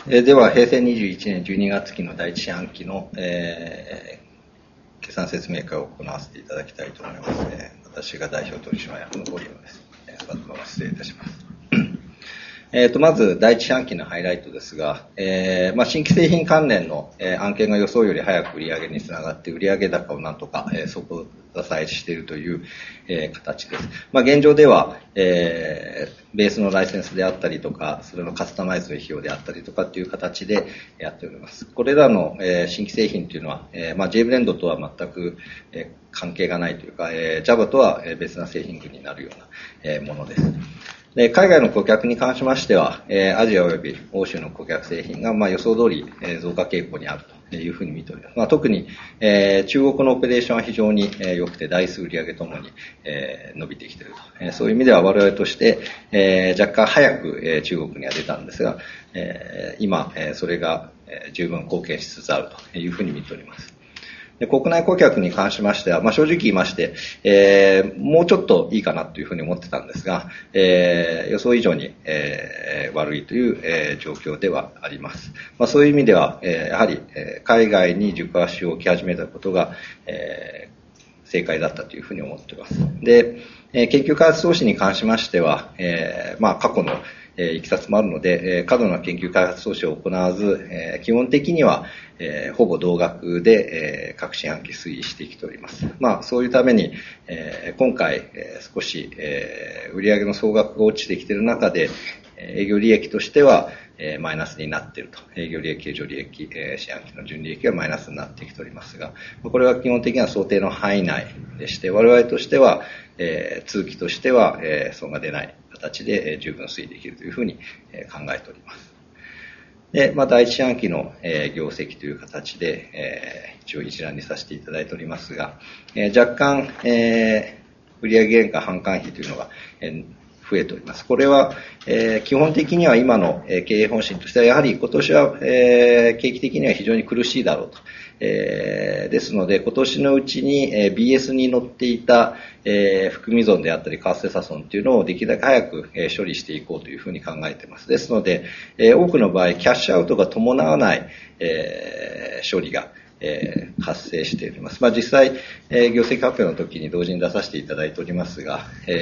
では、平成21年12月期の第一四半期の、決算説明会を行わせていただきたいと思います。私が代表取締役の堀野です。失礼いたします。まず、第一四半期のハイライトですが、新規製品関連の、案件が予想より早く売上につながって、売上高をなんとか、底支えしているという、形です。現状では、ベースのライセンスであったりとか、それのカスタマイズの費用であったりとかっていう形でやっております。これらの、新規製品というのは、J ブレンドとは全く、関係がないというか、Java とは別な製品群になるような、ものです。で、海外の顧客に関しましては、アジア及び欧州の顧客製品が、予想通り、増加傾向にあるというふうに見ております。特に、中国のオペレーションは非常に良くて、台数売上ともに、伸びてきていると。そういう意味では我々として、若干早く、中国には出たんですが、今、それが、十分貢献しつつあるというふうに見ております。で、国内顧客に関しましては、正直言いまして、もうちょっといいかなというふうに思ってたんですが、予想以上に、悪いという、状況ではあります。そういう意味では、やはり、海外に軸足を置き始めたことが、正解だったというふうに思っています。で、研究開発投資に関しましては、過去のいきさつもあるので、過度な研究開発投資を行わず、基本的には、ほぼ同額で、各四半期推移してきております。そういうために、今回、少し、売上の総額が落ちてきている中で、営業利益としては、マイナスになっていると。営業利益、経常利益、四半期の純利益がマイナスになってきておりますが、これは基本的には想定の範囲内でして、我々としては、通期としては、損が出ない形で十分推移できるというふうに考えております。で、第一四半期の業績という形で、一応一覧にさせていただいておりますが、若干、売上原価販管費というのが、増えております。これは、基本的には今の、経営方針としては、やはり今年は、景気的には非常に苦しいだろうと。ですので、今年のうちに、BS に乗っていた、含み損であったり、為替差損というのをできるだけ早く、処理していこうというふうに考えています。ですので、多くの場合、キャッシュアウトが伴わない、処理が、発生しております。実際、業績発表の時に同時に出させていただいておりますが、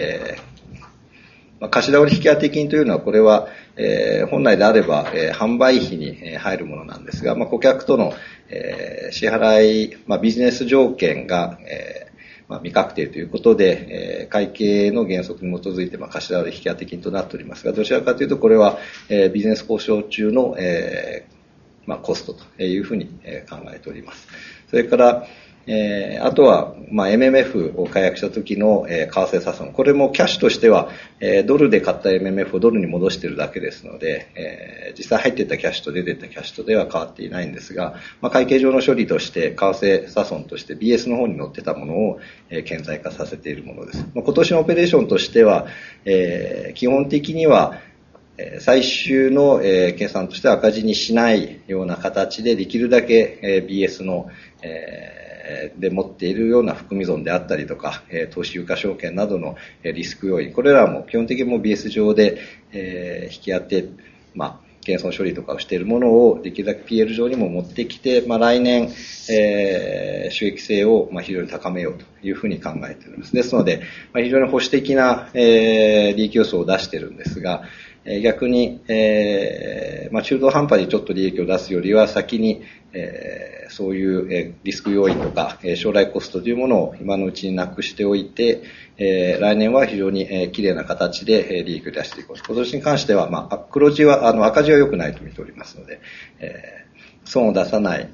貸し倒れ引当金というのは、これは、本来であれば、販売費に入るものなんですが、顧客との、支払い、ビジネス条件が、未確定ということで、会計の原則に基づいて、貸し倒れ引当金となっておりますが、どちらかというと、これは、ビジネス交渉中の、コストというふうに考えております。それから、あとは、MMF を解約した時の、為替差損。これもキャッシュとしては、ドルで買った MMF をドルに戻しているだけですので、実際入っていったキャッシュと出ていったキャッシュとでは変わっていないんですが、会計上の処理として、為替差損として BS の方に載ってたものを、顕在化させているものです。今年のオペレーションとしては、基本的には、最終の、計算としては赤字にしないような形で、できるだけ、BS の、で持っているような含み損であったりとか、投資有価証券などのリスク要因、これらも基本的にも BS 上で、引き当て、減損処理とかをしているものをできるだけ PL 上にも持ってきて、来年、収益性を非常に高めようというふうに考えています。ですので、非常に保守的な、利益予想を出しているんですが、逆に、中途半端にちょっと利益を出すよりは先に、そういうリスク要因とか将来コストというものを今のうちになくしておいて、来年は非常に綺麗な形で利益を出していこう。今年に関しては、黒字は赤字は良くないと見ておりますので、損を出さない、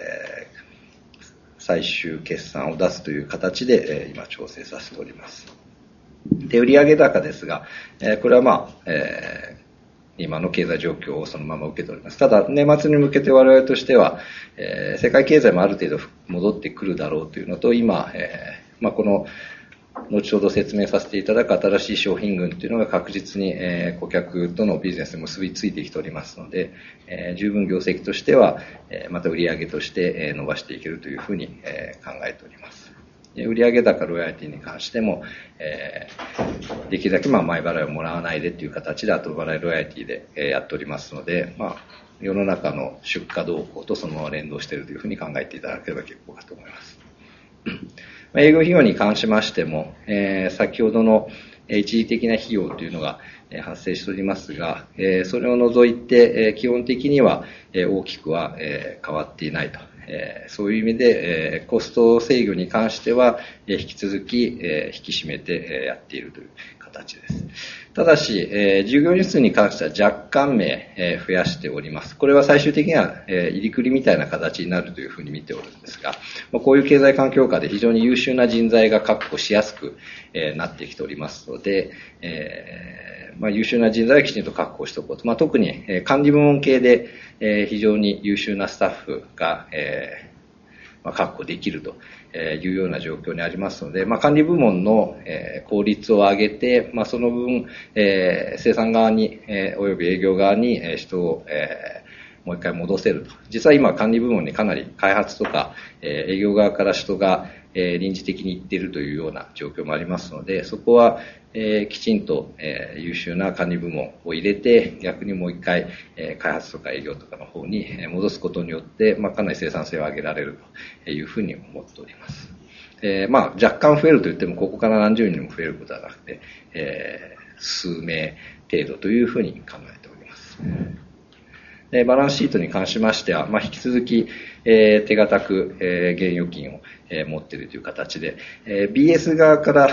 最終決算を出すという形で、今調整させております。で、売上高ですが、これは今の経済状況をそのまま受けております。ただ、年末に向けて我々としては、世界経済もある程度戻ってくるだろうというのと、今、この、後ほど説明させていただく新しい商品群というのが確実に、顧客とのビジネスに結びついてきておりますので、十分業績としては、また売上として、伸ばしていけるというふうに、考えております。売上高ロイヤリティに関しても、できるだけ前払いをもらわないでという形で後払いロイヤリティで、やっておりますので、 世の中の出荷動向とそのまま連動しているというふうに考えていただければ結構かと思います。営業費用に関しましても、先ほどの一時的な費用というのが発生しておりますが、それを除いて基本的には大きくは変わっていないと。そういう意味でコスト制御に関しては引き続き引き締めてやっているという形です。ただし、従業員数に関しては若干名増やしております。これは最終的には入りくりみたいな形になるというふうに見ておるんですが、こういう経済環境下で非常に優秀な人材が確保しやすくなってきておりますので、優秀な人材はきちんと確保しておこうと。特に管理部門系で非常に優秀なスタッフが確保できるというような状況にありますので、管理部門の効率を上げて、その分生産側におよび営業側に人をもう一回戻せると。実は今管理部門にかなり開発とか営業側から人が臨時的に行っているというような状況もありますので、そこはきちんと優秀な管理部門を入れて、逆にもう一回開発とか営業とかの方に戻すことによって、かなり生産性を上げられるというふうに思っております。若干増えるといっても、ここから何十人も増えることはなくて、数名程度というふうに考えております。バランスシートに関しましては、引き続き手堅く現預金を持っているという形で、BS 側から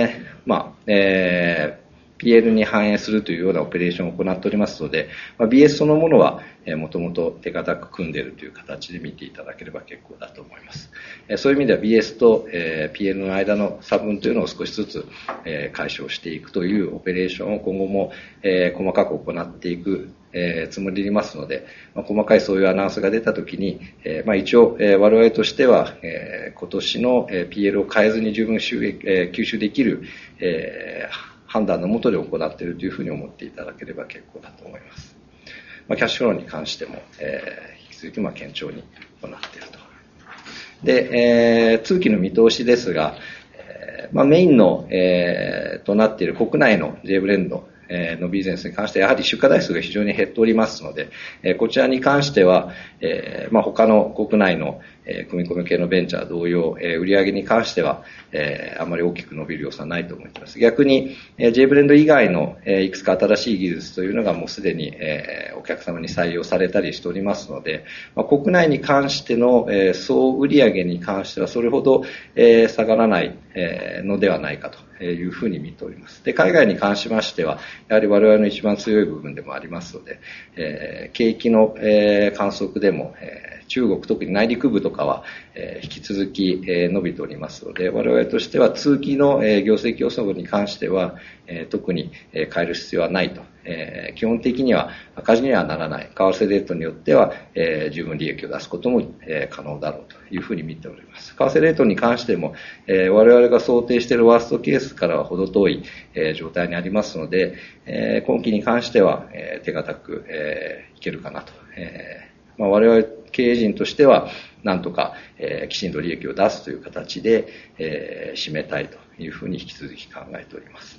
PL に反映するというようなオペレーションを行っておりますので、BS そのものはもともと手堅く組んでいるという形で見ていただければ結構だと思います。そういう意味では BS と PL の間の差分というのを少しずつ解消していくというオペレーションを今後も細かく行っていくつもりでいますので、細かいそういうアナウンスが出たときに、一応我々としては今年の PL を変えずに十分吸収できる判断のもとで行っているというふうに思っていただければ結構だと思います。キャッシュフローに関しても引き続き堅調に行っていると。で、通期の見通しですが、メインのとなっている国内の J ブレンドのビジネスに関してはやはり出荷台数が非常に減っておりますので、こちらに関しては他の国内の組み込み系のベンチャー同様、売上に関してはあまり大きく伸びる要素はないと思っています。逆に J ブレンド以外のいくつか新しい技術というのがもうすでにお客様に採用されたりしておりますので、国内に関しての総売上に関してはそれほど下がらないのではないかというふうに見ております。で、海外に関しましてはやはり我々の一番強い部分でもありますので、景気の観測でも中国、特に内陸部とかは引き続き伸びておりますので、我々としては通期の業績予想に関しては特に変える必要はないと。基本的には赤字にはならない。為替レートによっては十分利益を出すことも可能だろうというふうに見ております。為替レートに関しても我々が想定しているワーストケースからは程遠い状態にありますので、今期に関しては手堅くいけるかなと。我々経営陣としてはなんとかきちんと利益を出すという形で締めたいというふうに引き続き考えております。